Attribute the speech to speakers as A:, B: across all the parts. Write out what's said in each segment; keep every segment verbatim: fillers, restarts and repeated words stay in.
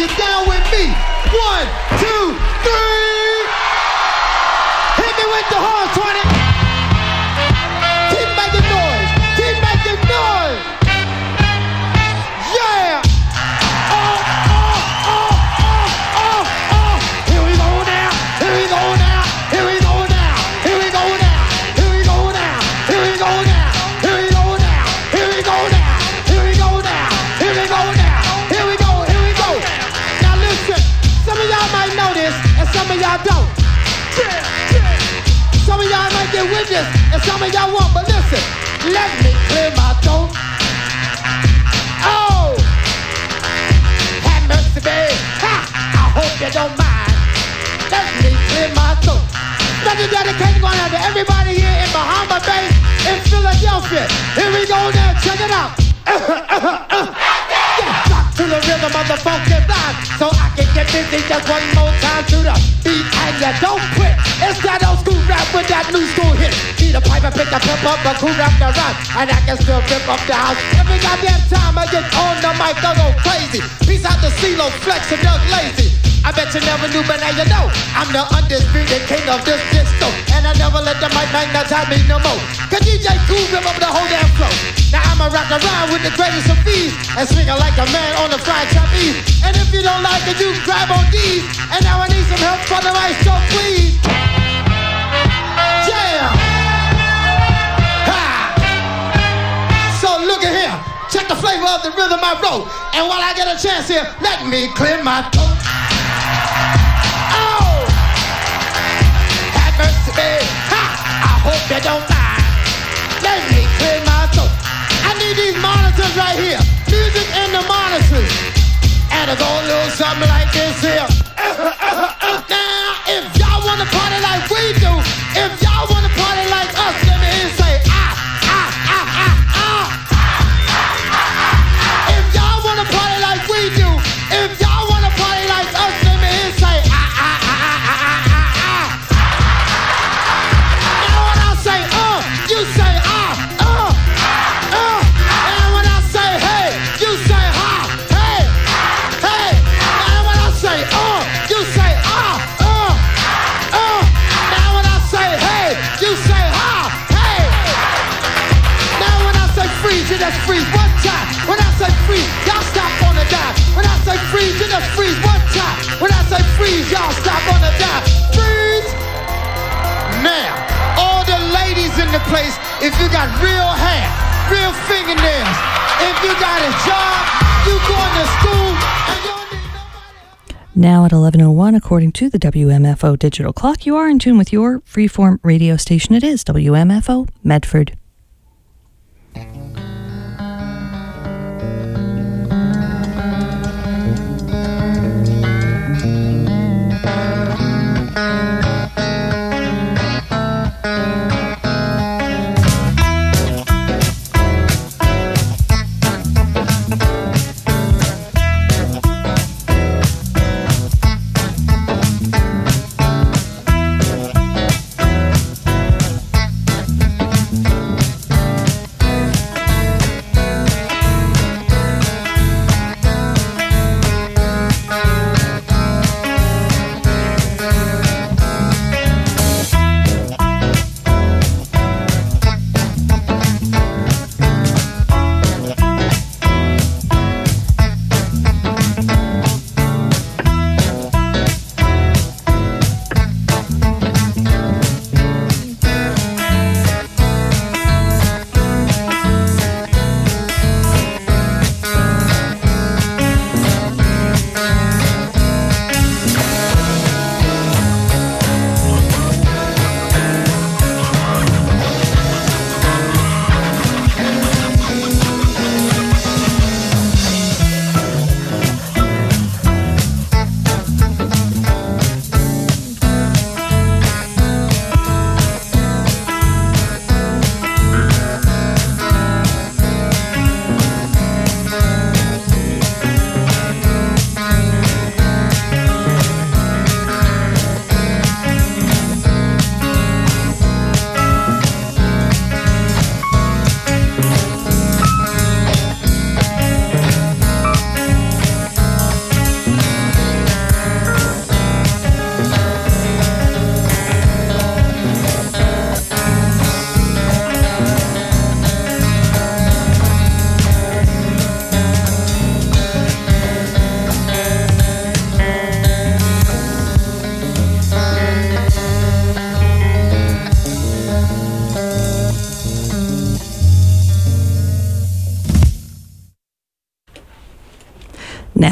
A: you down with me. One, two, three. Hit me with the horn, twenty. Keep making noise. Keep making noise. Yeah. Oh, oh, oh, oh, oh, oh. Here we go now. Here we go now. Here we go now. Here we go now. Here we go now. Here we go now. Here we go now. Here we go now. Here we go now. Here we go now. Here we go. Here we go. Now listen. Some of y'all might know this, and some of y'all don't. Some of y'all might get with this, and some of y'all won't. But listen, let me clear my throat. Oh, have mercy, babe. Ha! I hope you don't mind. Let me clear my throat. Special dedication going out to everybody here in Bahama Bay, in Philadelphia. Here we go now. Check it out. Yeah, rock to the rhythm of the funky rhyme, so I can get busy just one more time to the beat, and you don't quit. It's that old school rap with that new school hit. Need a pipe and pick a pimp up, a cool rap the rhyme, and I can still rip up the house. Every goddamn time I get on the mic, I go crazy. Peace out to CeeLo, Flex, and Doug Lazy. I bet you never knew, but now you know I'm the undisputed king of this disco, and I never let the mic magnetize me no more. Cause D J Cool rip up the whole damn flow. Now I'ma rock around with the greatest of these, and swing it like a man on the fried trapeze. And if you don't like it, you grab on these. And now I need some help for the maestro, please. Yeah. Ha. So look at here. Check the flavor of the rhythm I wrote. And while I get a chance here, let me clear my throat. Babe. Ha! I hope you don't mind. Let me clear my throat. I need these monitors right here. Music in the monitors. And it go a little something like this here. Now, if y'all wanna party like we do, if y'all wanna party like us, let me hear you say ah, ah, ah, ah, ah. If y'all wanna party like we do, if y'all wanna party like us, let me hear you say ah, ah, ah, ah, ah, ah. You say ah, uh, uh, and when I say hey, you say ha, hey, hey, and when I say uh, you say ah, uh, uh, now when I say hey, you say ha, hey, now when I say freeze, you just freeze one time. When I say freeze, y'all stop on the dime. When I say freeze, you just freeze one time. When I say freeze, y'all stop on the dime. Freeze. Now. All the ladies in the place, if you got real hair, real fingernails, if you got a job, you going to school, and you don't need nobody.
B: Now at eleven oh one, according to the W M F O digital clock, you are in tune with your freeform radio station. It is W M F O Medford.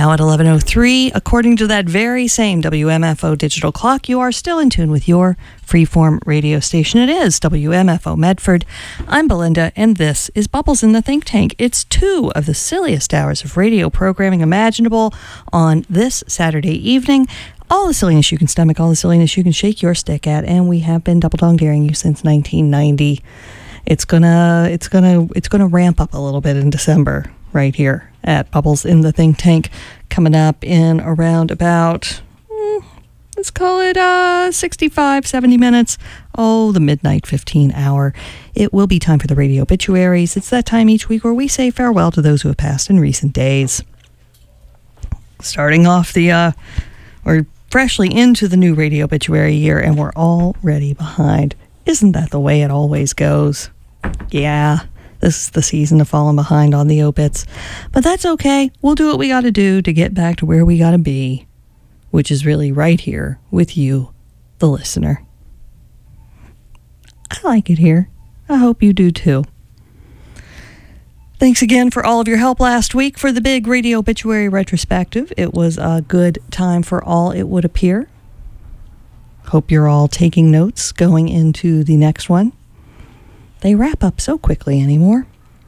B: Now at eleven oh three, according to that very same W M F O digital clock, you are still in tune with your freeform radio station. It is W M F O Medford. I'm Belinda, and this is Bubbles in the Think Tank. It's two of the silliest hours of radio programming imaginable on this Saturday evening. All the silliness you can stomach, all the silliness you can shake your stick at, and we have been double dong daring you since nineteen ninety. It's gonna, it's gonna, it's gonna ramp up a little bit in December right here at Bubbles in the Think Tank, coming up in around about, mm, let's call it uh, sixty-five, seventy minutes. Oh, the midnight fifteen hour. It will be time for the radio obituaries. It's that time each week where we say farewell to those who have passed in recent days. Starting off the, uh, or freshly into the new radio obituary year, and we're already behind. Isn't that the way it always goes? Yeah. This is the season of falling behind on the obits. But that's okay. We'll do what we got to do to get back to where we got to be, which is really right here with you, the listener. I like it here. I hope you do too. Thanks again for all of your help last week for the big radio obituary retrospective. It was a good time for all, it would appear. Hope you're all taking notes going into the next one. They wrap up so quickly anymore.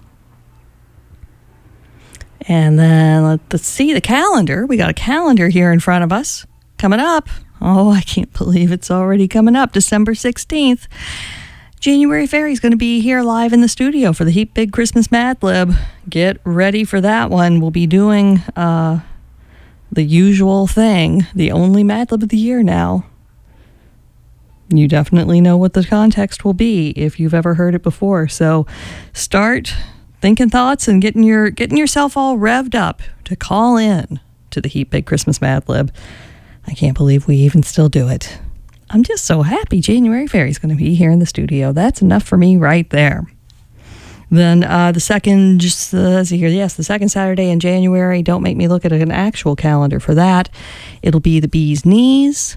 B: And then let's see the calendar. We got a calendar here in front of us coming up. Oh, I can't believe it's already coming up. December sixteenth. January Fairy's going to be here live in the studio for the Heap Big Christmas Mad Lib. Get ready for that one. We'll be doing uh, the usual thing, the only Mad Lib of the year now. You definitely know what the context will be if you've ever heard it before. So start thinking thoughts and getting your getting yourself all revved up to call in to the Heap Big Christmas Mad Lib. I can't believe we even still do it. I'm just so happy January Fairy's going to be here in the studio. That's enough for me right there. Then uh, the second, just uh, let's see here, yes, the second Saturday in January. Don't make me look at an actual calendar for that. It'll be the Bee's Knees.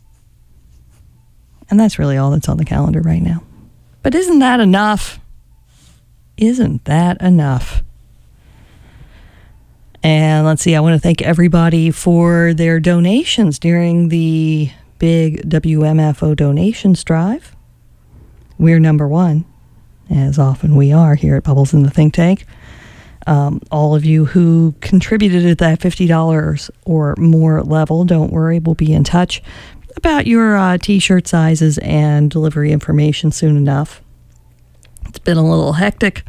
B: And that's really all that's on the calendar right now. But isn't that enough? Isn't that enough? And let's see, I want to thank everybody for their donations during the big W M F O donations drive. We're number one, as often we are here at Bubbles in the Think Tank. Um, all of you who contributed at that fifty dollars or more level, don't worry, we'll be in touch about your uh, t-shirt sizes and delivery information soon enough. It's been a little hectic,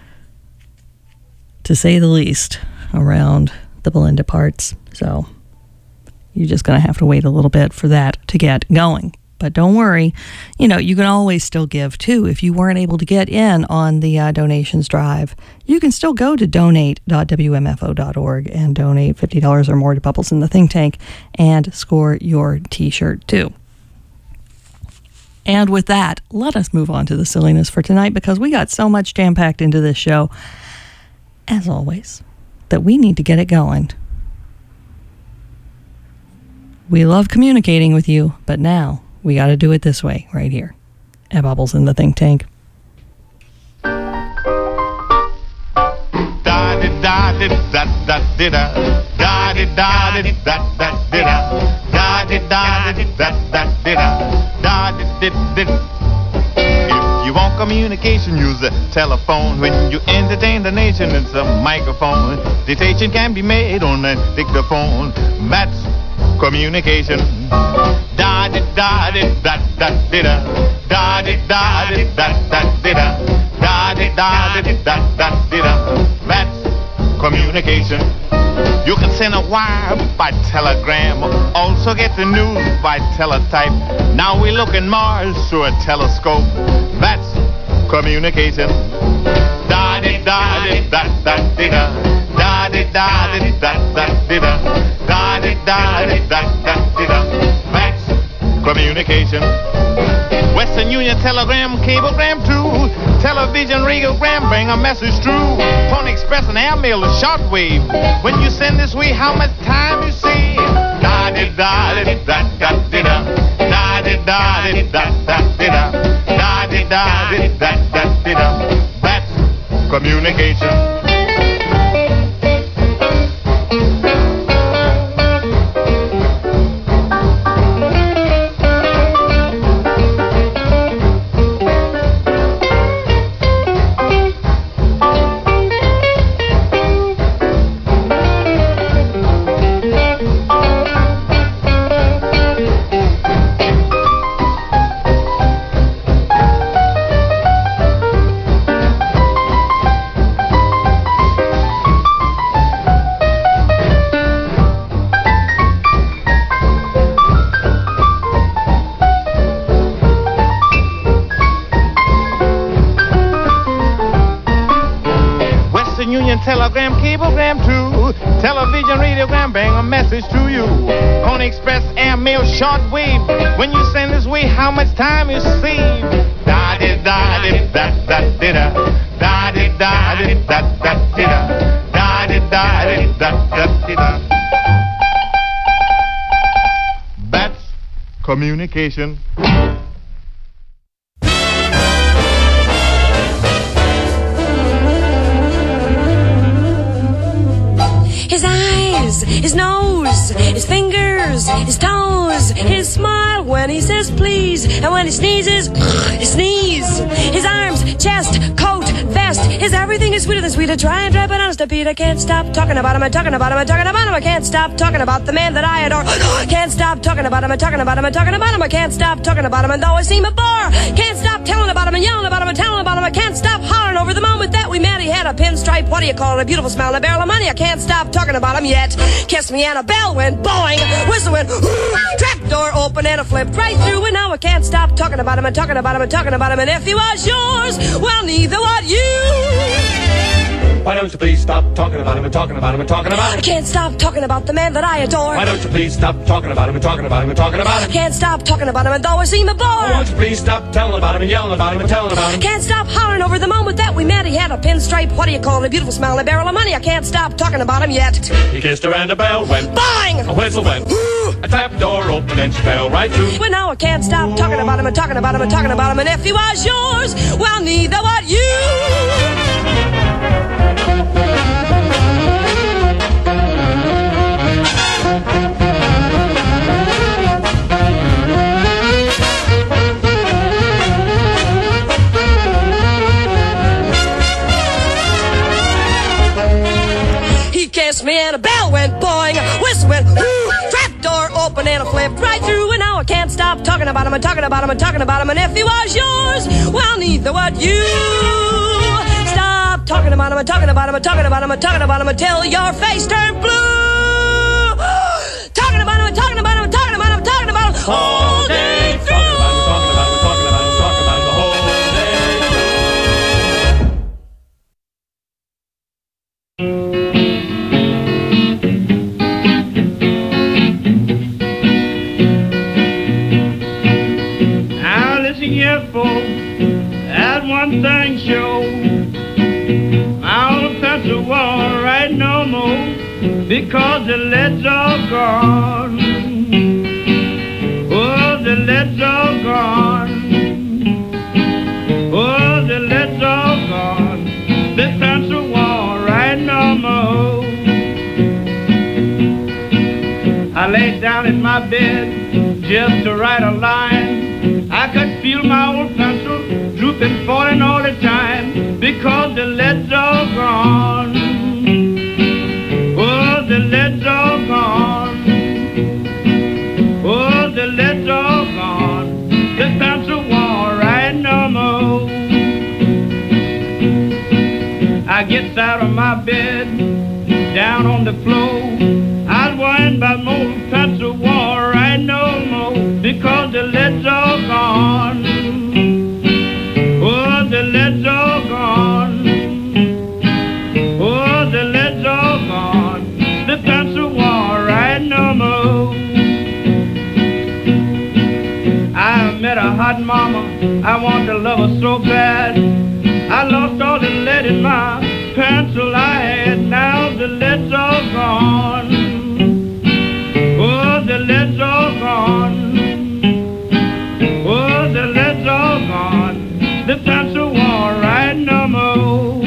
B: to say the least, around the Belinda parts. So you're just going to have to wait a little bit for that to get going. But don't worry, you know, you can always still give too. If you weren't able to get in on the uh, donations drive, you can still go to donate dot w m f o dot org and donate fifty dollars or more to Bubbles in the Think Tank and score your t-shirt too. And with that, let us move on to the silliness for tonight, because we got so much jam-packed into this show, as always, that we need to get it going. We love communicating with you, but now we got to do it this way, right here, at Bubbles in the Think Tank.
C: If you want communication, use a telephone. When you entertain the nation, it's a microphone. Dictation can be made on a dictaphone. That's communication. Da di da di da da di da. Da di da di da da di da. Da di da di da da di da. That's communication. You can send a wire by telegram, also get the news by teletype. Now we look in Mars through a telescope. That's communication. Da di da di da da di da. Da di da di da da di da. Da di da di da da di da. That's communication. Western Union telegram, cablegram too. Television, radiogram, bring a message through. Pony Express and airmail, a shortwave. When you send this way, how much time you save? Da di da di da da di da. Da di da di da da di da. Da di da di da da di da. That's communication. telegram, cablegram too. Television, radiogram, bring a message to you. Pony Express, airmail, shortwave. When you send this way, how much time you save? Da di da di da da di da. Da di da di da da di da. Da di da di da da di da. That's communication.
D: His eyes, his nose, his fingers, his toes, his smile when he says please, and when he sneezes, his sneeze, his arms, chest, coat, vest, his everything is sweeter than sweet. I try and try, but honest to Pete, I can't stop talking about him, I'm talking about him, I'm talking about him, I can't stop talking about the man that I adore. Can't stop talking about him, I'm talking about him, I'm talking about him, I can't stop talking about him, and though I seem a bore, can't stop telling about him and yelling about him and telling about him, I can't stop hollering over the moment that we met. He had a pinstripe, what do you call it, a beautiful smile and a barrel of money. I can't stop talking about him yet. Kiss me and a bell went boing, whistle went trap door open and it flipped right through, and now I can't stop talking about him and talking about him and talking about him, and if he was yours, well, neither would you.
E: Why don't you please stop talking about him and talking about him and talking about him?
D: I can't stop talking about the man that I adore.
E: Why don't you please stop talking about him and talking about him and talking about him?
D: I can't stop talking about him, and though I seem a bore.
E: Why don't you please stop telling about him and yelling about him and telling about him?
D: Can't stop hollering over the moment that we met. He had a pinstripe, what do you call it, a beautiful smile and a barrel of money. I can't stop talking about him yet.
E: He kissed her and a bell went
D: bang,
E: a whistle went a trap door opened and she fell right through.
D: But now I can't stop talking about him and talking about him and talking about him, and if he was yours, well, neither would you. Kissed me and a bell went boing, a whistle went whoo, trap door open and a flipped right through, and now I can't stop talking about him and talking about him and talking about him, and if he was yours, well, neither would you. Stop talking about him and talking about him and talking about him and talking about him until your face turned blue. Talking about him and talking about him and talking about him and talking about him all day through.
E: Talking about him, talking about him, talking about him, talking about him the whole
F: That one thing sure, my old pencil won't write no more because the lead's all gone. Oh, the lead's all gone. Oh, the lead's all gone. The pencil won't write no more. I laid down in my bed just to write a line. I could feel my old pencil drooping, falling all the time because the lead's all gone. Oh, the lead's all gone. Oh, the lead's all gone. The pencil won't write no more. I gets out of my bed, down on the floor. I was worrying about my old pencil won't write no more because the lead's all gone. Oh, the lead's all gone. Oh, the lead's all gone. The pencil won't write no more. I met a hot mama, I want to love her so bad. I lost all the lead in my pencil I had, now the lead's all gone. Oh, the lead's all gone. Oh, the lead's all gone. The pencil won't write no more.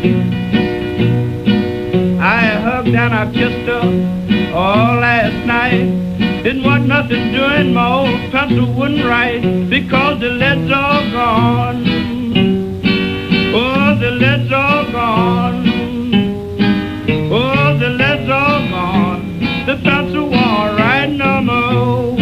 F: I hugged and I kissed her all last night. It wasn't nothing doing, my old pencil wouldn't write because the lead's all gone. Oh, the lead's all gone. Oh, the lead's all gone. The pencil won't write no more.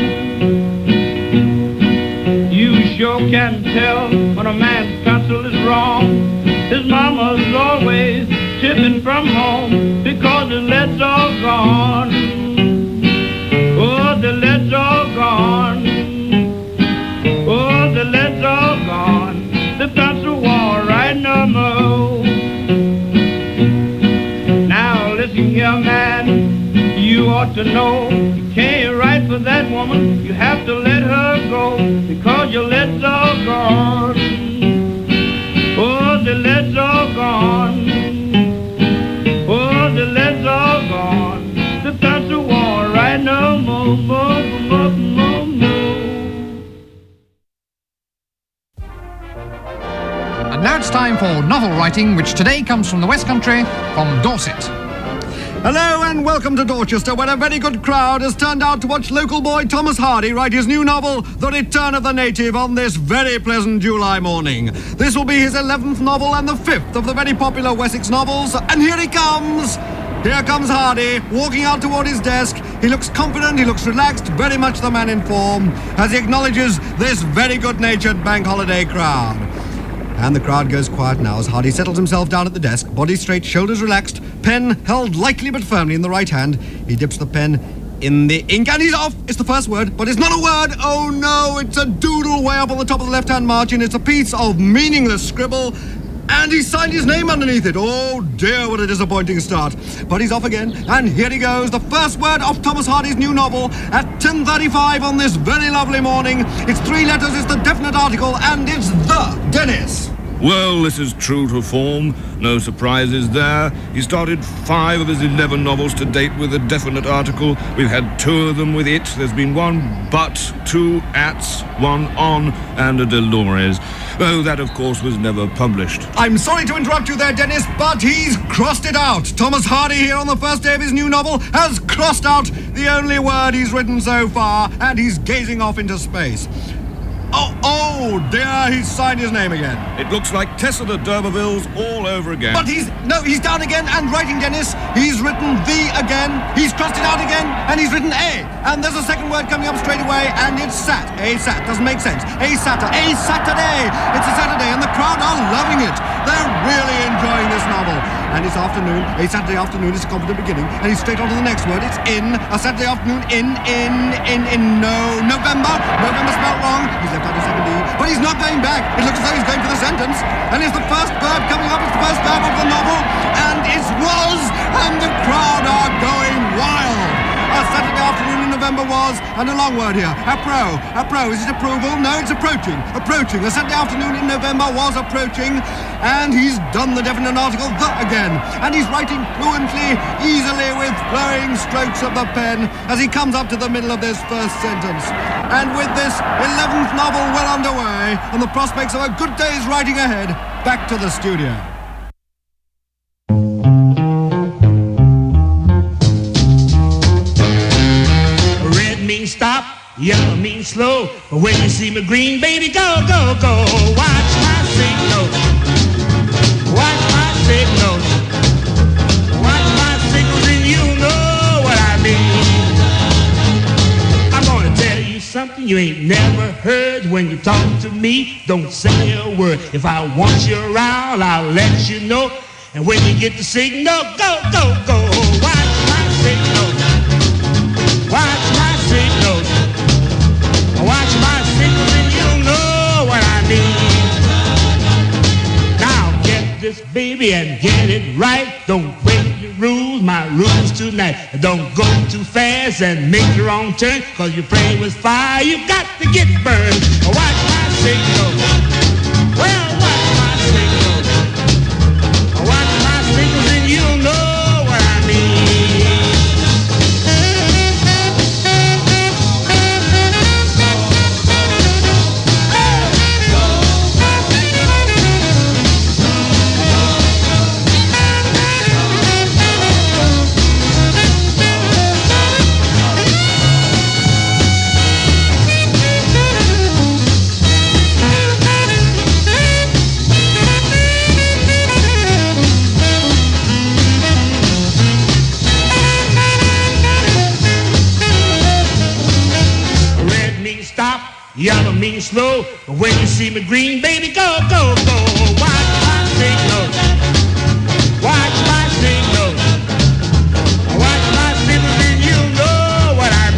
F: You sure can tell when a man's pencil is wrong. His mama's always tipping from home because the lead's all gone. Oh, the lead's all gone. Oh, the lead's all gone. The pencil won't write no more. to know you can't write for that woman. You have to let her go because your legs are gone. Oh, the legs are gone. Oh, the legs are gone. The country won't write no more, more, more, more, more.
G: And now it's time for novel writing, which today comes from the West Country, from Dorset.
H: Hello and welcome to Dorchester, where a very good crowd has turned out to watch local boy Thomas Hardy write his new novel, The Return of the Native, on this very pleasant July morning. This will be his eleventh novel and the fifth of the very popular Wessex novels, and here he comes! Here comes Hardy, walking out toward his desk. He looks confident, he looks relaxed, very much the man in form, as he acknowledges this very good-natured bank holiday crowd. And the crowd goes quiet now as Hardy settles himself down at the desk, body straight, shoulders relaxed, pen held lightly but firmly in the right hand. He dips the pen in the ink and he's off. It's the first word, but it's not a word. Oh no, it's a doodle way up on the top of the left-hand margin. It's a piece of meaningless scribble. And he signed his name underneath it. Oh dear, what a disappointing start. But he's off again, and here he goes. The first word of Thomas Hardy's new novel at ten thirty-five on this very lovely morning. It's three letters, it's the definite article, and it's the Dennis.
I: Well, this is true to form. No surprises there. He started five of his eleven novels to date with a definite article. We've had two of them with it. There's been one but, two ats, one on, and a Dolores. Oh, that, of course, was never published.
H: I'm sorry to interrupt you there, Dennis, but he's crossed it out. Thomas Hardy here on the first day of his new novel has crossed out the only word he's written so far, and he's gazing off into space. Oh, oh dear, he's signed his name again.
I: It looks like Tessa de D'Urbervilles all over again.
H: But he's, no, he's down again and writing, Dennis. He's written the again, he's crossed it out again, and he's written a. And there's a second word coming up straight away, and it's sat. A sat, doesn't make sense. A satter, a Saturday. It's a Saturday, and the crowd are loving it. They're really enjoying this novel. And it's afternoon, a Saturday afternoon is a confident beginning, and he's straight on to the next word. It's in, a Saturday afternoon, in, in, in, in, no, November. November spelled wrong. He's left out a second E, but he's not going back. It looks as though he's going for the sentence. And it's the first verb coming up, it's the first verb of the novel, and it's was, and the crowd are going wild. A Saturday afternoon in November was, and a long word here, appro. Appro, is it approval? No, it's approaching. Approaching. A Saturday afternoon in November was approaching, and he's done the definite article, the again. And he's writing fluently, easily, with flowing strokes of the pen, as he comes up to the middle of this first sentence. And with this eleventh novel well underway, and the prospects of a good day's writing ahead, back to the studio.
J: Stop, yellow means slow. But when you see me green, baby, go, go, go. Watch my signal. Watch my signal. Watch my signals and you know what I mean. I'm gonna tell you something you ain't never heard. When you talk to me, don't say a word. If I want you around, I'll let you know. And when you get the signal, go, go, go. Watch my signal. Watch my signals. Watch my signals and you know what I mean. Now get this, baby, and get it right. Don't break the rules, my rules tonight. Don't go too fast and make the wrong turn, cause you play with fire, you got to get burned. Watch my signals. Well, watch my signals. Watch my signals and you know what I mean. Yellow means slow, but when you see me green, baby, go, go, go. Watch my signal. Watch my signal. Watch my signal, and you know what I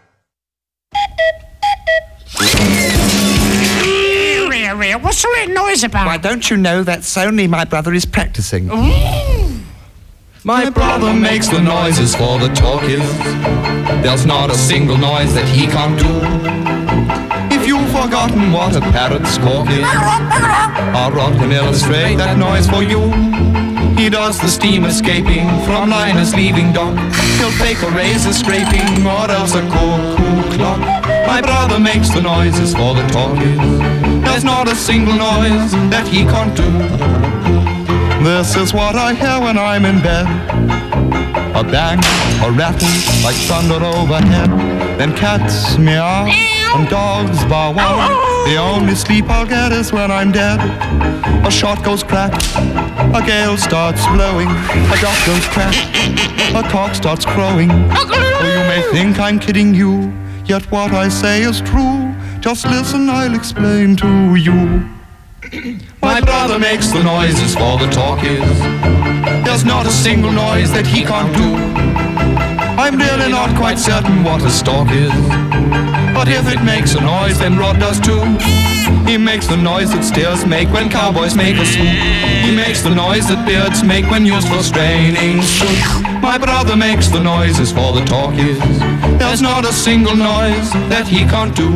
K: mean. What's all that noise
D: this about?
K: Why, don't you know that's only my brother is practicing?
D: Mm.
L: My brother makes the noises for the talkies. There's not a single noise that he can't do. If you've forgotten what a parrot's squawk is, I'll Rod can illustrate that noise for you. He does the steam escaping from liners leaving dock. He'll fake a razor scraping or else a cuckoo clock. My brother makes the noises for the talkies. There's not a single noise that he can't do. This is what I hear when I'm in bed. A bang, a rattle, like thunder overhead. Then cats meow and dogs bow wow. The only sleep I'll get is when I'm dead. A shot goes crack, a gale starts blowing, a dog goes crack, a cock starts crowing. Oh, you may think I'm kidding you, yet what I say is true. Just listen, I'll explain to you. My brother makes the noises for the talkies. There's not a single noise that he can't do. I'm really not quite certain what a stork is, but if it makes a noise, then Rod does too. He makes the noise that steers make when cowboys make a swoop. He makes the noise that beards make when used for straining suit. My brother makes the noises for the talkies. There's not a single noise that he can't do.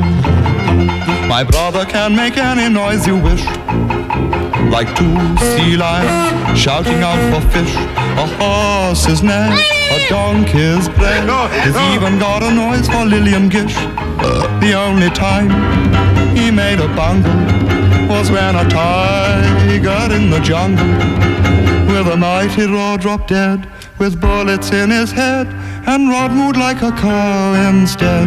L: My brother can make any noise you wish, like two sea lions shouting out for fish, a horse's neigh, a donkey's bray. He's even got a noise for Lillian Gish. The only time he made a bungle was when a tiger in the jungle with a mighty roar dropped dead, with bullets in his head, and Rod moved like a cow instead.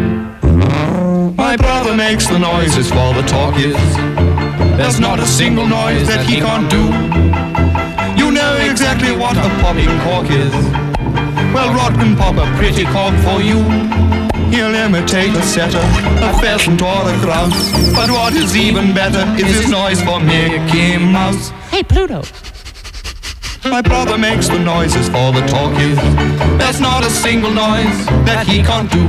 L: My brother makes the noises for the talkies. There's not a single noise that he can't do. You know exactly what a popping cork is. Well, Rod can pop a pretty cork for you. He'll imitate a setter, a pheasant or a grouse. But what is even better is his noise for Mickey Mouse.
D: Hey, Pluto.
L: My brother makes the noises for the talkies. There's not a single noise that he can't do.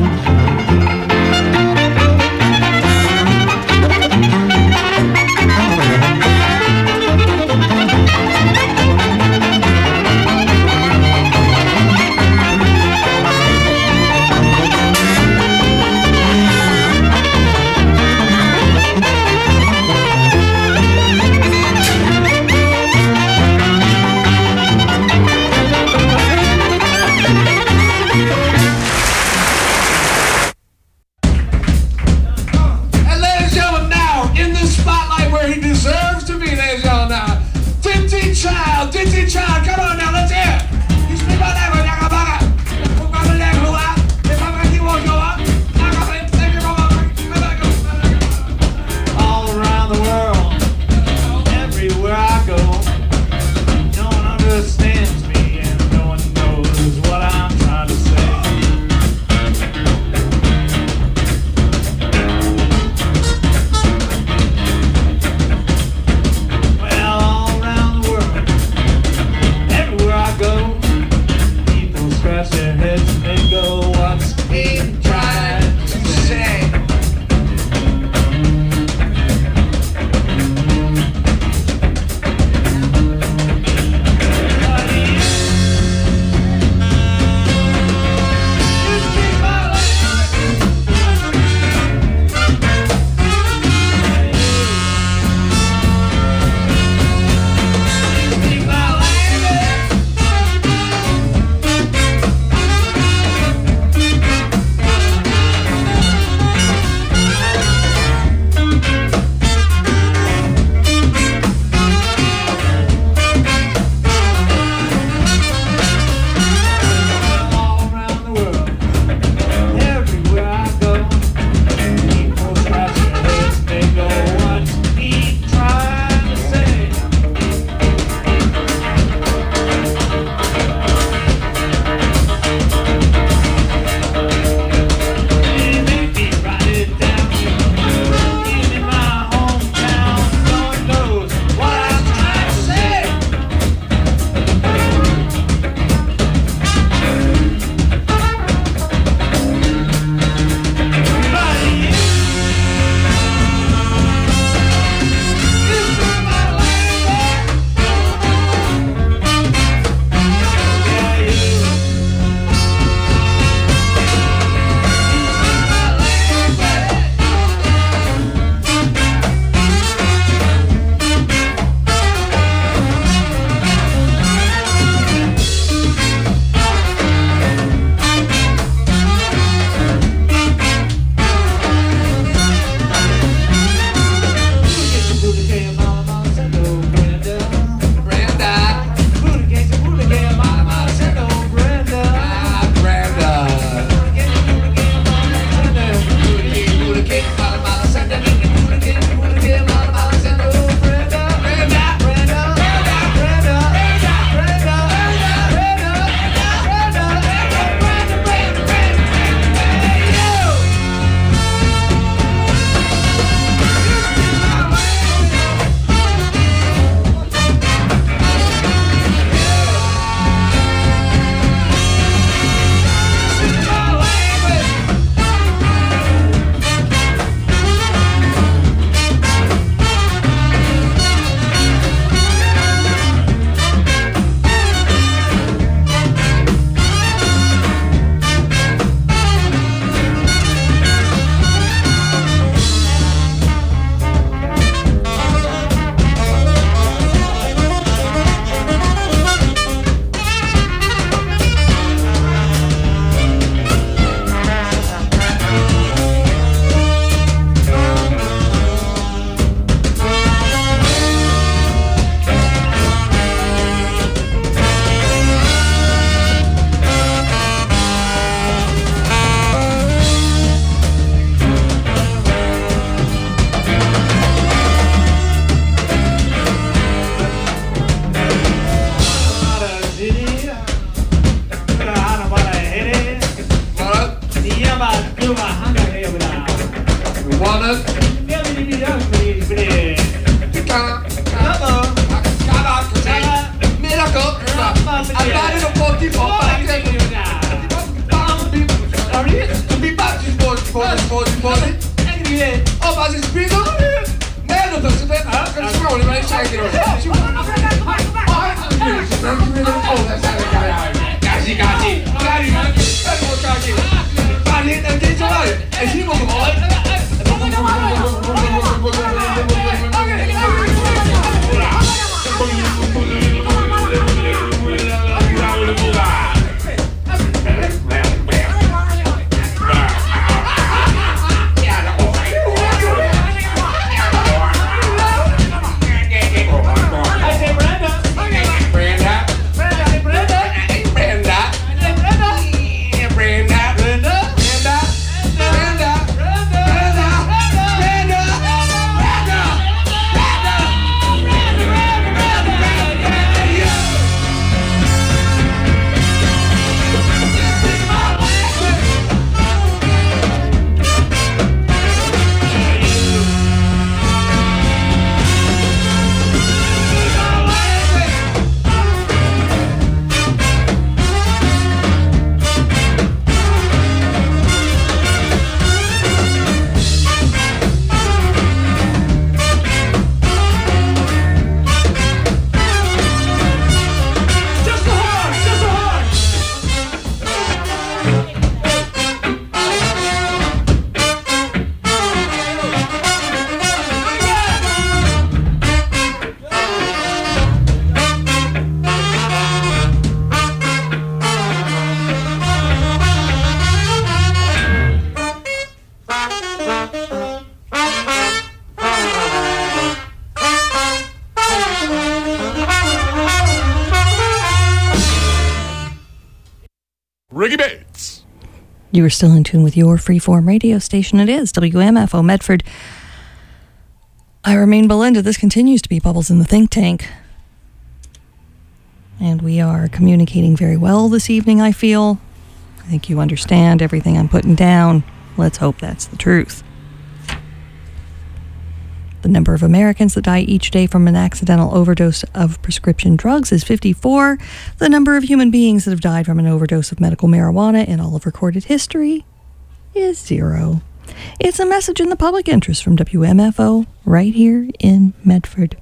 M: sposi, sposi. E che viene? Oh, ma si spingo? Bello, sto sapendo. Ah, che ci vuole, ma sai che non ci vuole. Oh, sai che cazzo. Cazzi, cazzi. Cari, cazzi, cazzi. Parli, non ti trovare. E si muove come
N: Ricky Bates.
B: You are still in tune with your freeform radio station. It is W M F O Medford. I remain Belinda. This continues to be Bubbles in the Think Tank. And we are communicating very well this evening, I feel. I think you understand everything I'm putting down. Let's hope that's the truth. The number of Americans that die each day from an accidental overdose of prescription drugs is fifty-four. The number of human beings that have died from an overdose of medical marijuana in all of recorded history is zero. It's a message in the public interest from W M F O right here in Medford.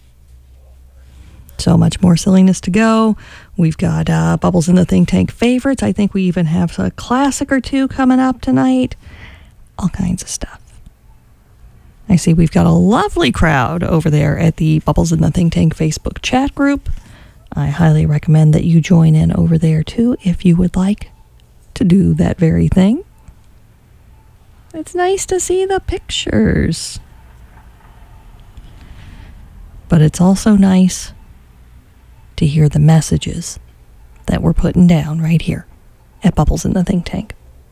B: So much more silliness to go. We've got uh, Bubbles in the Think Tank favorites. I think we even have a classic or two coming up tonight. All kinds of stuff. I see we've got a lovely crowd over there at the Bubbles in the Think Tank Facebook chat group. I highly recommend that you join in over there too if you would like to do that very thing. It's nice to see the pictures. But it's also nice to hear the messages that we're putting down right here at Bubbles in the Think Tank.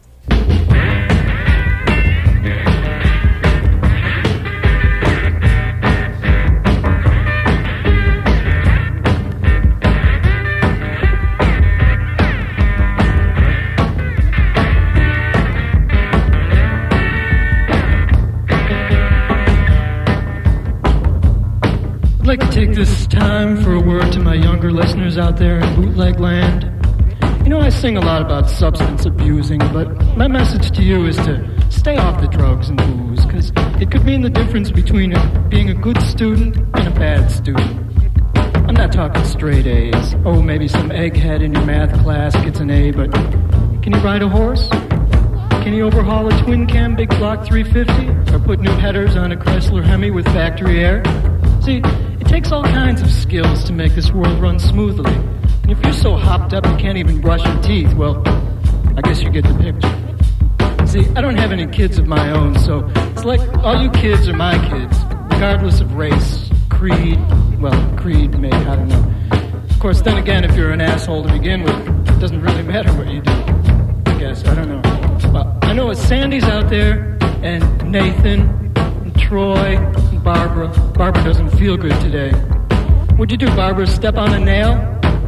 O: I'd like to take this time for a word to my younger listeners out there in bootleg land. You know, I sing a lot about substance abusing, but my message to you is to stay off the drugs and booze, because it could mean the difference between being a good student and a bad student. I'm not talking straight A's. Oh, maybe some egghead in your math class gets an A, but can you ride a horse? Can you overhaul a twin-cam big block three fifty? Or put new headers on a Chrysler Hemi with factory air? See, it takes all kinds of skills to make this world run smoothly. And if you're so hopped up you can't even brush your teeth, well, I guess you get the picture. See, I don't have any kids of my own, so it's like all you kids are my kids, regardless of race, creed, well, creed, maybe, I don't know. Of course, then again, if you're an asshole to begin with, it doesn't really matter what you do. I guess, I don't know. Well, I know it's Sandy's out there, and Nathan, and Troy, and Barbara. Barbara doesn't feel good today. What'd you do, Barbara? Step on a nail?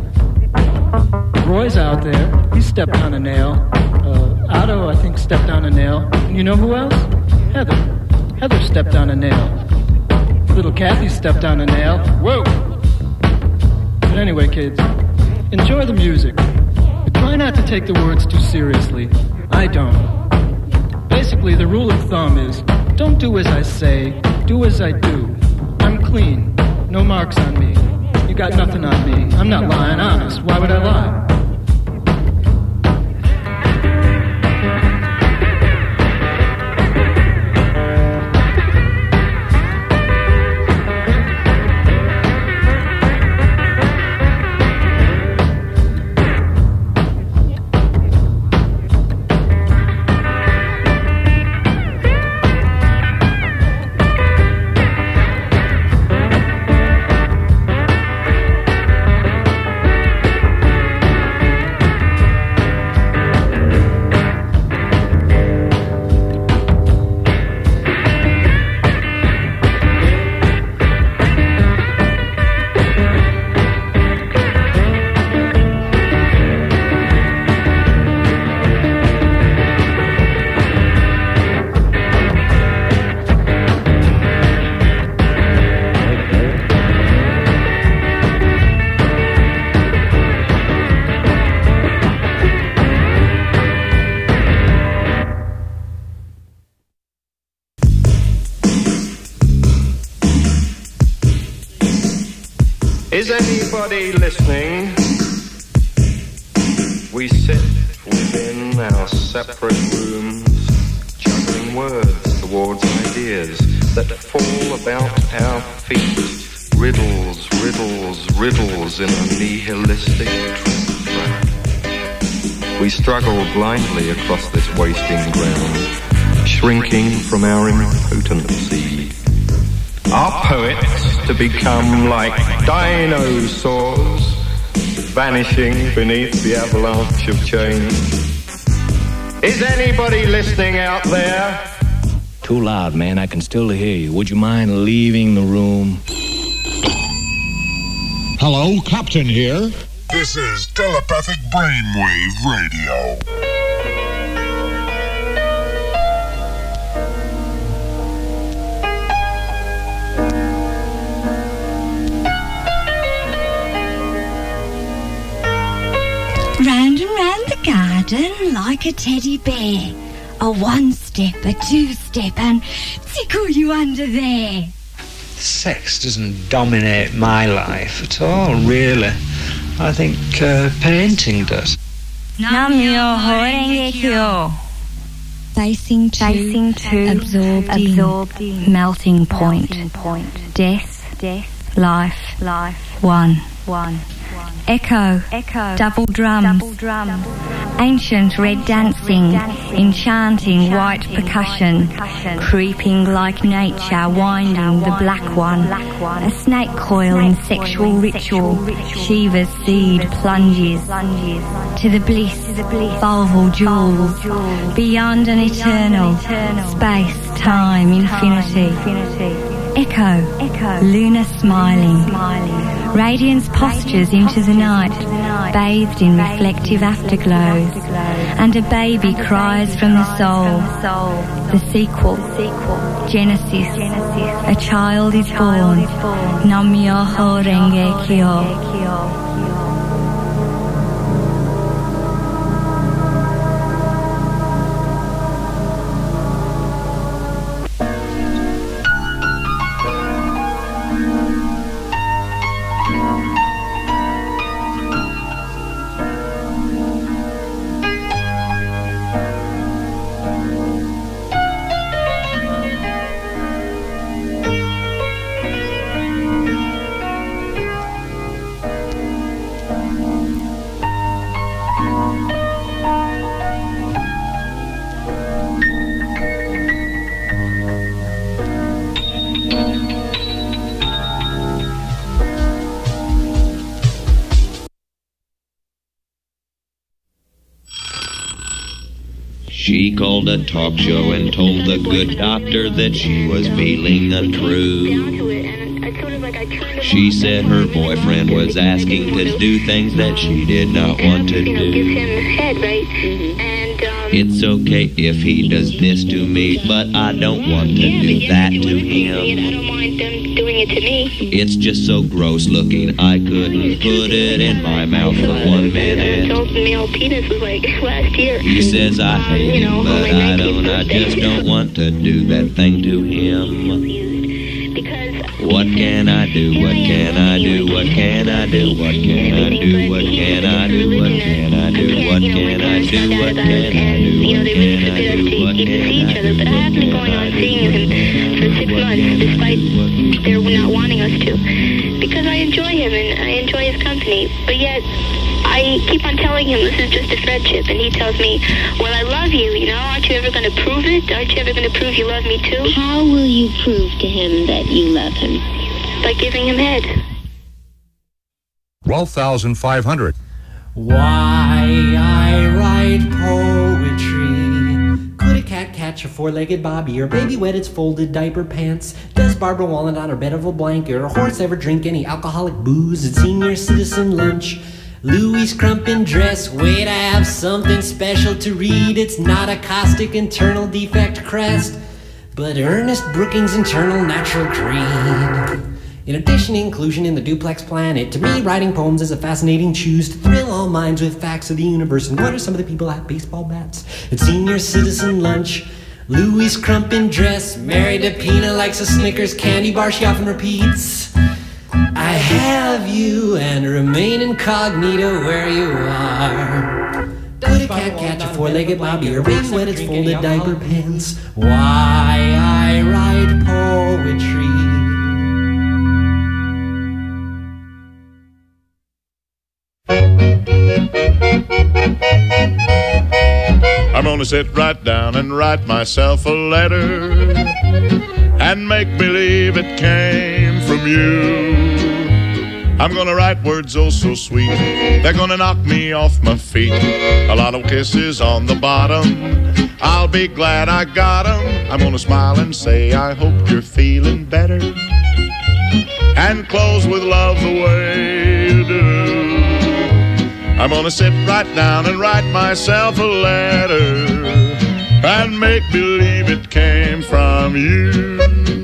O: Roy's out there. He stepped on a nail. Uh, Otto, I think, stepped on a nail. And you know who else? Heather. Heather stepped on a nail. Little Kathy stepped on a nail. Whoa! But anyway, kids, enjoy the music. But try not to take the words too seriously. I don't. Basically, the rule of thumb is don't do as I say, do as I do. I'm clean, no marks on me. You got nothing on me. I'm not lying, honest. Why would I lie?
P: Is anybody listening? We sit within our separate rooms, juggling words towards ideas that fall about our feet. Riddles, riddles, riddles in a nihilistic trap. We struggle blindly across this wasting ground, shrinking from our impotency. Are poets to become like dinosaurs, vanishing beneath the avalanche of change? Is anybody listening out there?
Q: Too loud, man. I can still hear you. Would you mind leaving the room?
N: Hello, Captain here. This is Telepathic Brainwave Radio.
R: Round and round the garden like a teddy bear. A one-step, a two-step, and tickle you under there.
S: Sex doesn't dominate my life at all, really. I think uh, painting does.
R: Nam-myoho-renge-kyo. Facing to, Facing to absorbed, absorbed in, in, melting point, melting point. Death, death, life, life, one, one. Echo, echo, double drums, double drums. Ancient red dancing, dancing enchanting, enchanting white percussion, percussion, creeping like nature, winding the black one. Black one. A snake coil snake in sexual in ritual, ritual. Shiva's seed plunges, plunges to the bliss, to the bliss vulval jewels, jewels, beyond an eternal, eternal space, time, infinity. infinity. Echo, echo, lunar smiling, smiling. Radiance postures into the night, bathed in reflective afterglows, and a baby cries from the soul. The sequel, Genesis, a child is born. Nam-myoho-renge-kyo.
T: She called a talk show and told the good doctor that she was feeling untrue. She said her boyfriend was asking to do things that she did not want to do.
U: Give him head, right? And
T: And um, it's okay if he does this to me, but I don't want to
U: yeah,
T: do
U: yeah,
T: that
U: yeah,
T: to
U: yeah,
T: him.
U: I don't mind them doing it to me.
T: It's just so gross looking. I couldn't put it in my mouth for one minute.
U: Charles' male penis was like last year.
T: He says I hate
U: you know,
T: him, but
U: like
T: I don't. I just don't want to do that thing to him. What can I do? What can I do? What can I do? What can I do? What can I do? What can I do? What can I do? What can I do? What can I do?
U: You know, they really took it up to get to see each other, but I have been going on seeing him for six months, despite their not wanting us to, because I enjoy him and I enjoy his company. But yet, I keep on telling him this is just a friendship, and he tells me, well, I love you, you know, aren't you ever going to prove it? Aren't you ever going to prove you love me too? How will you prove to him that you love him? By giving him head.
N: twelve thousand five hundred.
V: Why I write poetry. Could a cat catch a four-legged bobby, or baby wet its folded diaper pants? Does Barbara Walnut on her bed of a blanket, or a horse ever drink any alcoholic booze at senior citizen lunch? Louis Crump in dress, wait, I have something special to read. It's not a caustic internal defect crest, but Ernest Brookings' internal natural creed. In addition, inclusion in the duplex planet. To me, writing poems is a fascinating choose to thrill all minds with facts of the universe. And what are some of the people at baseball bats? At senior citizen lunch, Louis Crump in dress, Mary DePina likes a Snickers candy bar, she often repeats, I have you and remain incognito where you are. Could a cat catch a four-legged bobby, or baby wet its folded diaper pants? Why I write poetry.
W: I'm gonna sit right down and write myself a letter and make believe it came from you. I'm gonna write words oh so sweet, they're gonna knock me off my feet. A lot of kisses on the bottom, I'll be glad I got 'em. I'm gonna smile and say I hope you're feeling better, and close with love the way you do. I'm gonna sit right down and write myself a letter and make believe it came from you.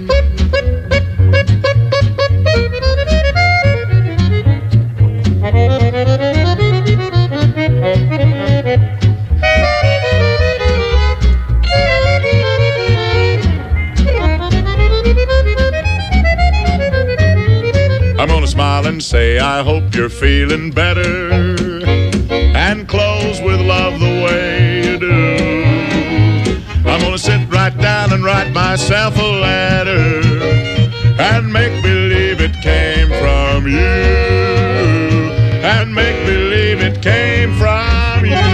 W: I'm gonna smile and say I hope you're feeling better, and close with love the way you do. I'm gonna sit right down and write myself a letter and make believe it came from you, and make believe it came from you.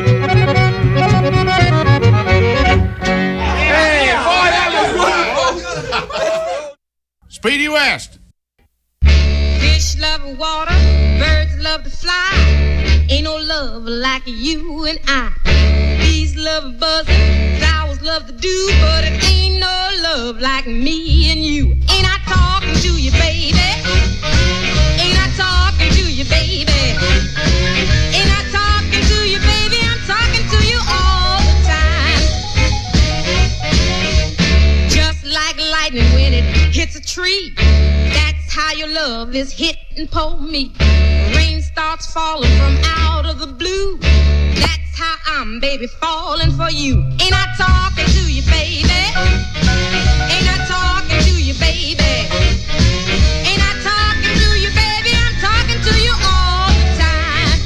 M: Hey, boy, that was good.
W: Speedy West.
X: Fish love water, birds love to fly. Ain't no love like you and I. Bees love buzzing, flowers love to do, but it ain't no love like me and you. Ain't I talking to you, baby? Ain't I talking to you, baby? Ain't I talking to you, baby? I'm talking to you all the time. Just like lightning when it hits a tree, that's how your love is hitting po me. Rain starts falling from out of the blue, that's how I'm, baby, falling for you. Ain't I talking to you, baby? Ain't I talking to you, baby? Ain't I talking to you, baby? I'm talking to you all the time.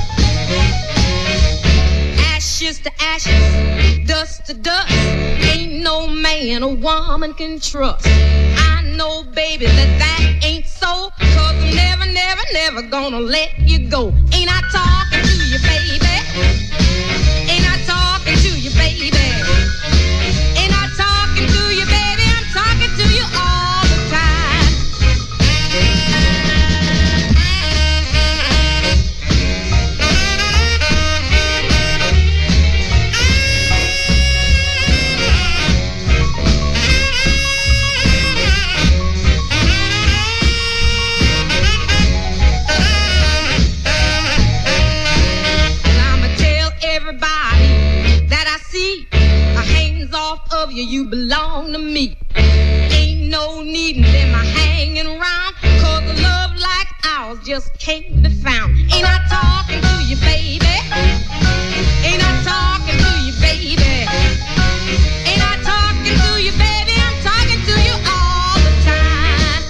X: Ashes to ashes, dust to dust, ain't no man or woman can trust. I know, baby, that that ain't so, cause I'm never, never, never gonna let you go. Ain't I talking to you, baby? Ain't I talking to you, baby? Ain't I talking to you, baby? I'm talking to you all the time. I'ma tell hands off of you, you belong to me. Ain't no need in them hanging around, cause a love like ours just can't be found. Ain't I talking to you, baby? Ain't I talking to you, baby? Ain't I talking to you, baby? I'm talking to you all the time.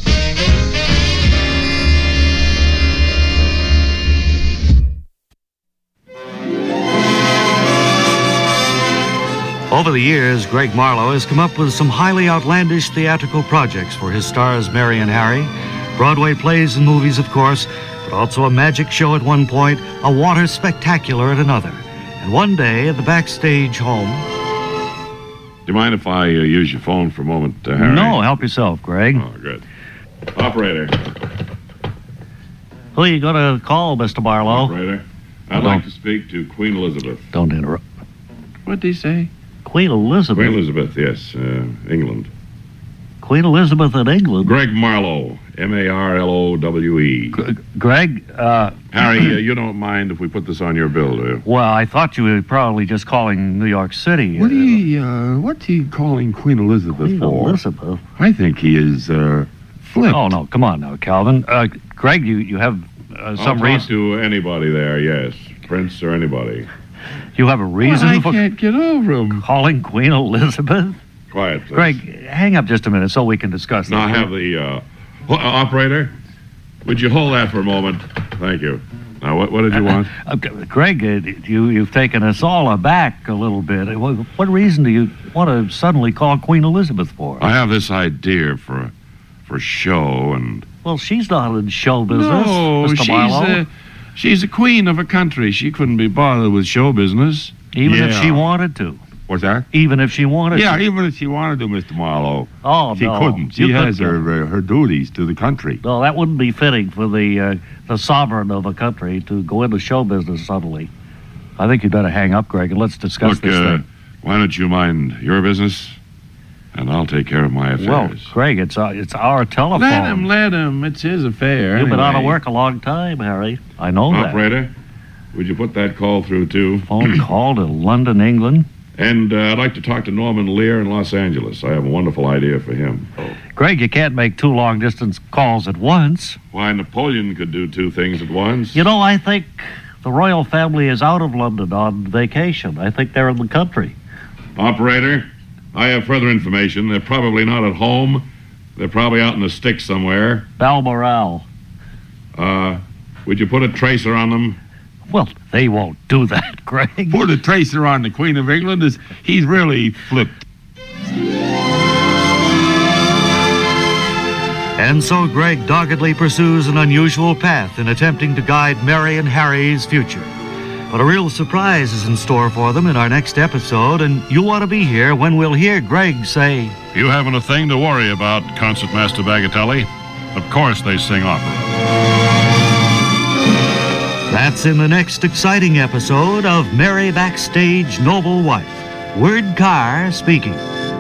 A: Over the years, Greg Marlowe has come up with some highly outlandish theatrical projects for his stars Mary and Harry, Broadway plays and movies, of course, but also a magic show at one point, a water spectacular at another. And one day at the backstage home...
C: Do you mind if I uh, use your phone for a moment, uh, Harry?
A: No, help yourself, Greg.
C: Oh, good. Operator.
A: Who are you going to call, Mister Marlowe?
C: Operator. I'd like to speak to Queen Elizabeth.
A: Don't interrupt.
C: What did he say?
A: Queen Elizabeth?
C: Queen Elizabeth, yes. Uh, England.
A: Queen Elizabeth in England?
C: Greg Marlowe. M A R L O W E.
A: G- Greg, uh...
C: Harry, uh, you don't mind if we put this on your bill, do you?
A: Well, I thought you were probably just calling New York City.
C: What are he, uh, what's he calling Queen Elizabeth
A: Queen
C: for?
A: Elizabeth?
C: I think he is, uh, flipped.
A: Oh, no, come on now, Calvin. Uh, Greg, you, you have uh, some
C: I'll talk
A: reason...
C: to anybody there, yes. Prince or anybody.
A: You have a reason
C: well, I
A: for...
C: can't get over him.
A: Calling Queen Elizabeth?
C: Quiet, please.
A: Greg, hang up just a minute so we can discuss this.
C: Now, I have the, uh, uh, operator, would you hold that for a moment? Thank you. Now, what, what did you want?
A: Uh, uh, Greg, uh, you, you've taken us all aback a little bit. What, what reason do you want to suddenly call Queen Elizabeth for?
C: I have this idea for, for a show, and...
A: Well, she's not in show business,
C: No,
A: Mister
C: she's
A: Marlowe.
C: a, she's a queen of a country. She couldn't be bothered with show business.
A: Even
C: yeah.
A: if she wanted to.
C: What's that?
A: Even if she wanted
C: yeah,
A: to.
C: even if she wanted to, Mister Marlowe.
A: Oh,
C: she
A: no.
C: couldn't. She
A: You
C: has
A: couldn't.
C: her, uh, her duties to the country.
A: No, that wouldn't be fitting for the uh, the sovereign of a country to go into show business suddenly. I think you'd better hang up, Greg, and let's discuss
C: Look,
A: this
C: uh,
A: thing.
C: why don't you mind your business, and I'll take care of my affairs.
A: Well, Greg, it's uh, it's our telephone.
C: Let him, let him. It's his affair.
A: You've been out of
C: anyway.
A: work a long time, Harry. I know that.
C: Operator, would you put that call through, too?
A: Phone call to London, England.
C: And uh, I'd like to talk to Norman Lear in Los Angeles. I have a wonderful idea for him.
A: Greg, you can't make two long-distance calls at once.
C: Why, Napoleon could do two things at once.
A: You know, I think the royal family is out of London on vacation. I think they're in the country.
C: Operator, I have further information. They're probably not at home. They're probably out in the sticks somewhere.
A: Balmoral.
C: Uh, would you put a tracer on them?
A: Well, they won't do that, Greg.
C: Put a tracer on the Queen of England. Is he's really flipped.
A: And so Greg doggedly pursues an unusual path in attempting to guide Mary and Harry's future. But a real surprise is in store for them in our next episode, and you want to be here when we'll hear Greg say...
C: You haven't a thing to worry about, Concertmaster Bagatelli. Of course they sing opera.
A: That's in the next exciting episode of Mary Backstage Noble Wife. Word Carr speaking.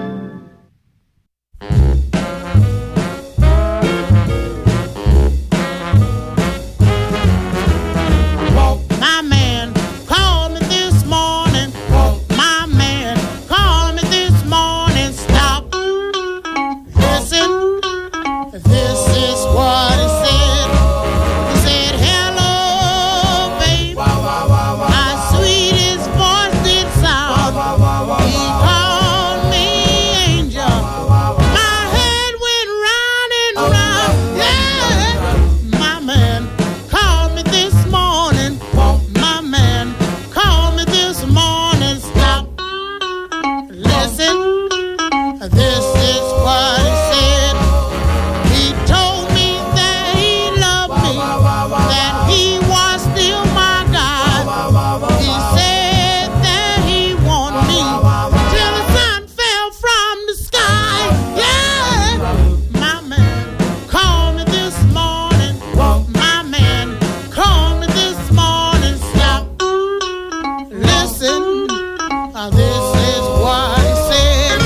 E: My man called me this morning. My man called me this morning. Stop. Listen. This is what he said. He said, hello, baby. My sweetest voice did sound. He called me angel. My head went round and round. Yeah. My man called me this morning. My man called me this morning. Stop. Listen. This is what he said. He told me that he loved me, that he was still my God. He said that he wanted me till the sun fell from the sky. Yeah, my man called me this morning. My man called me this morning. Stop, listen. Uh, This is what he said.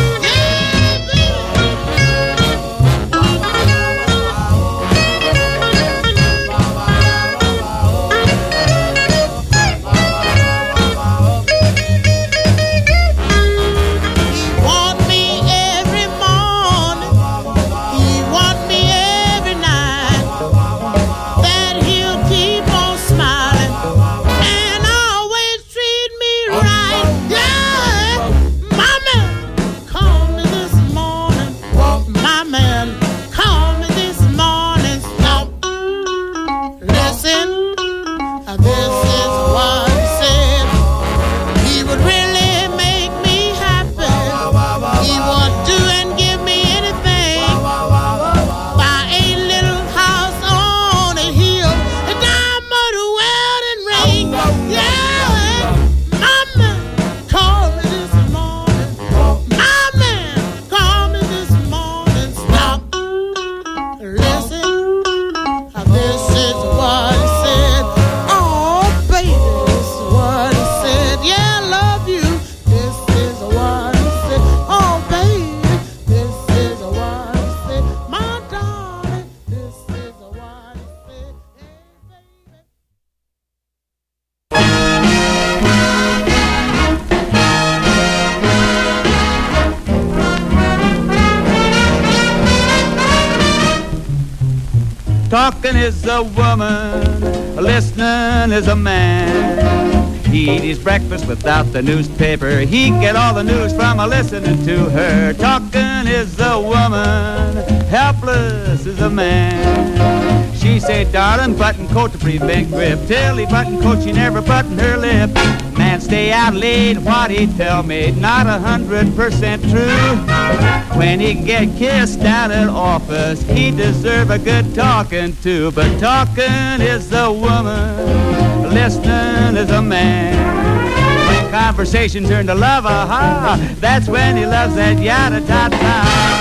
F: Talking is a woman, listening is a man. He eat his breakfast without the newspaper. He get all the news from a listening to her. Talking is a woman, helpless is a man. She say, darling, button coat to prevent grip. Till he button coat, she never button her lip. Man stay out late, what he tell me, not a hundred percent true. When he get kissed out at office, he deserve a good talking to. But talking is a woman, listening is a man. When conversation turn to love, aha, that's when he loves that yada-ta-ta.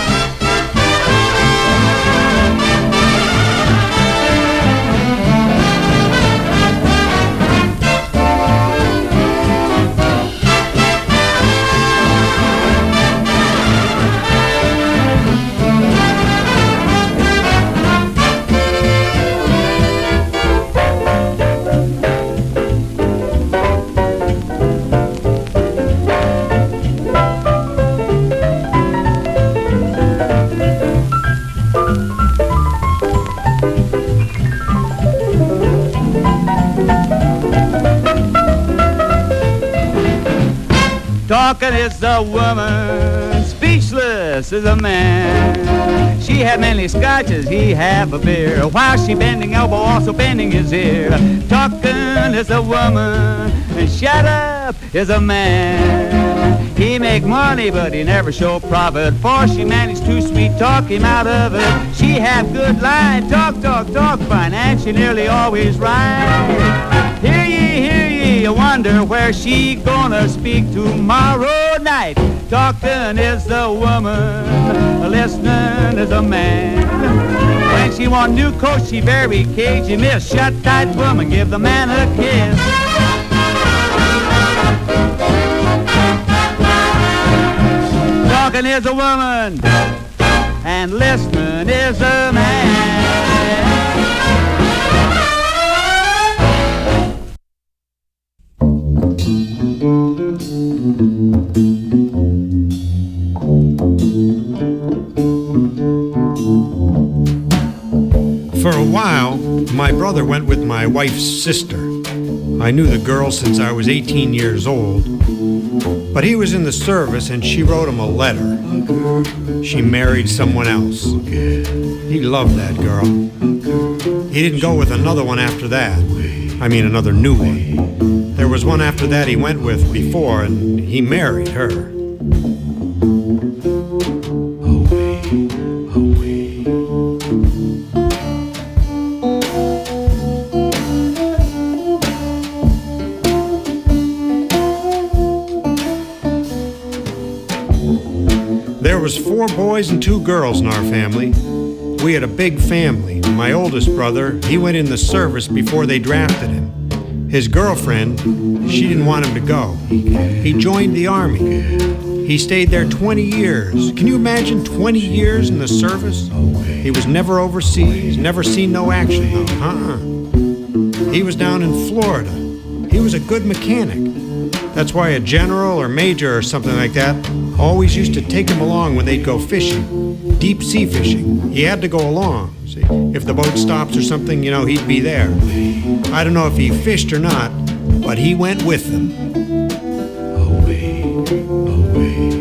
F: Talking is a woman, speechless is a man. She had many scotches, he have a beer, while she bending elbow, also bending his ear. Talking is a woman, and shut up is a man. He make money, but he never show profit, for she managed to sweet talk him out of it. She have good line, talk, talk, talk fine, and she nearly always right. Hear ye, hear ye, I wonder where she gonna speak tomorrow night. Talking is a woman, listening is a man. When she want new coat, she very cagey, miss. Shut tight woman, give the man a kiss. Talking is a woman, and listening is a man.
G: For a while, my brother went with my wife's sister. I knew the girl since I was eighteen years old. But he was in the service and she wrote him a letter. She married someone else. He loved that girl. He didn't go with another one after that. I mean, another new one. There was one after that he went with before, and he married her. There was four boys and two girls in our family. We had a big family. My oldest brother, he went in the service before they drafted him. His girlfriend, she didn't want him to go. He joined the army. He stayed there twenty years. Can you imagine twenty years in the service? He was never overseas, never seen no action though. Uh-uh. He was down in Florida. He was a good mechanic. That's why a general or major or something like that always used to take him along when they'd go fishing, deep sea fishing. He had to go along. See, if the boat stops or something, you know, he'd be there. I don't know if he fished or not, but he went with them. Away, away.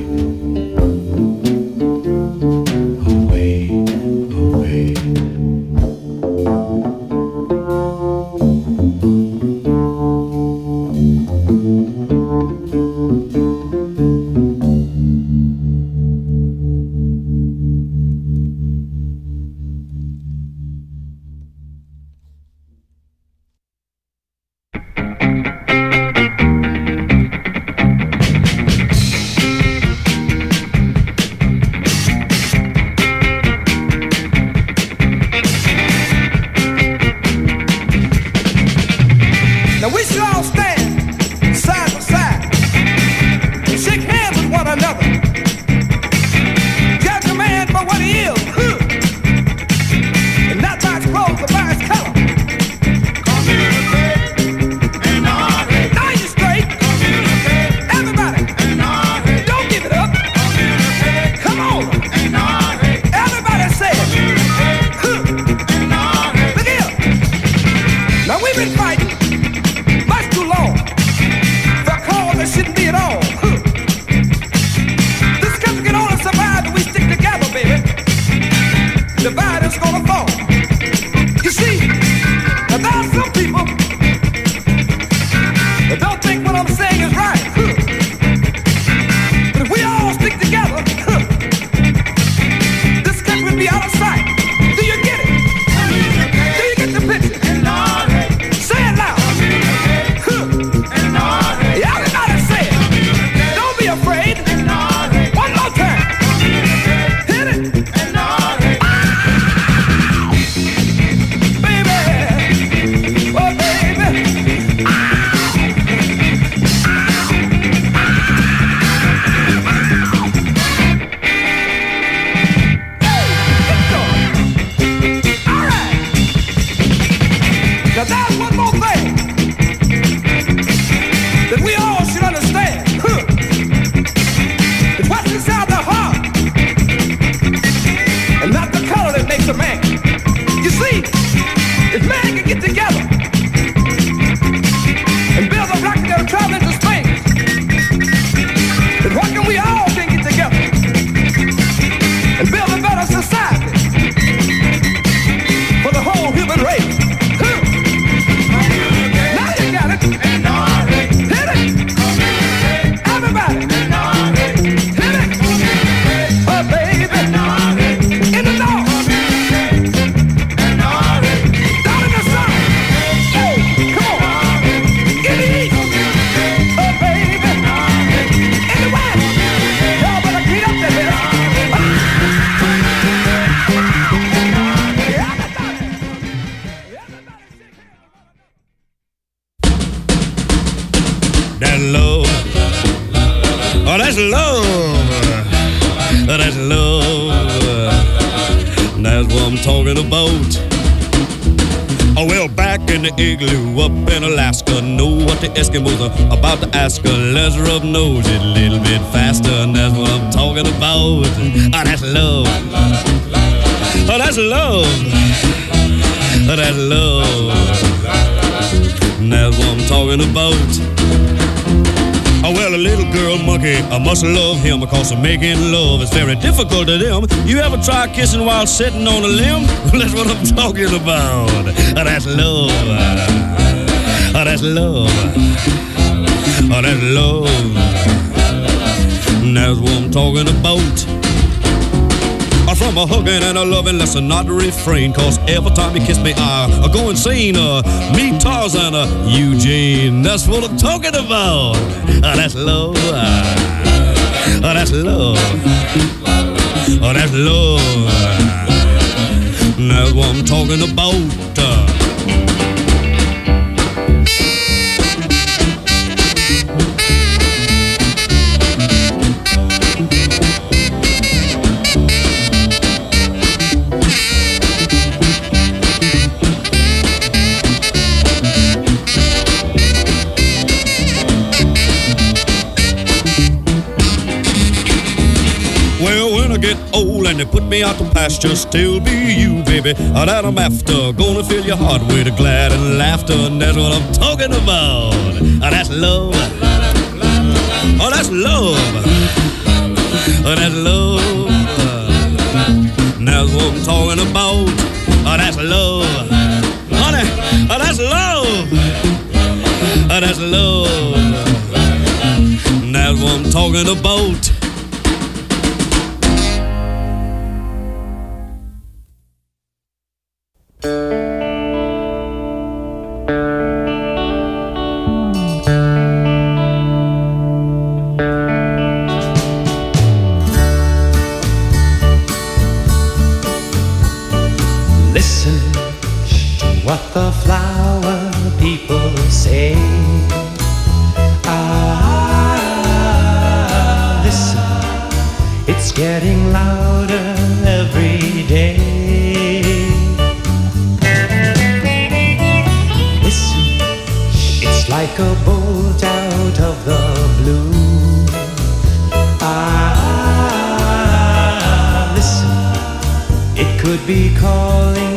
H: Oh, that's love. That's love. That's what I'm talking about. Oh, well, back in the igloo up in Alaska, know what the Eskimos are about to ask her. Let's rub nose it a little bit faster, and that's what I'm talking about. Oh, that's love. Oh, that's love. Oh, that's love. And that's what I'm talking about. Oh, well, a little girl monkey, I must love him because making love is very difficult to them. You ever try kissing while sitting on a limb? That's what I'm talking about. Oh, that's love. Oh, that's love. Oh, that's love. And that's what I'm talking about. From a hugging and a loving lesson, not to refrain, cause every time you kiss me I, I go insane. uh, Me Tarzan, uh, Eugene, that's what I'm talking about. Oh, that's love. Oh, that's love. Oh, that's love. That's what I'm talking about. uh. Old and they put me out to pasture, still be you, baby, oh, that I'm after. Gonna fill your heart with a glad and laughter, and that's what I'm talking about. Oh, that's love. Oh, that's love. Oh, that's love. And that's what I'm talking about. Oh, that's love. Honey, oh, that's love. Oh, that's love. And that's what I'm talking about.
I: Be calling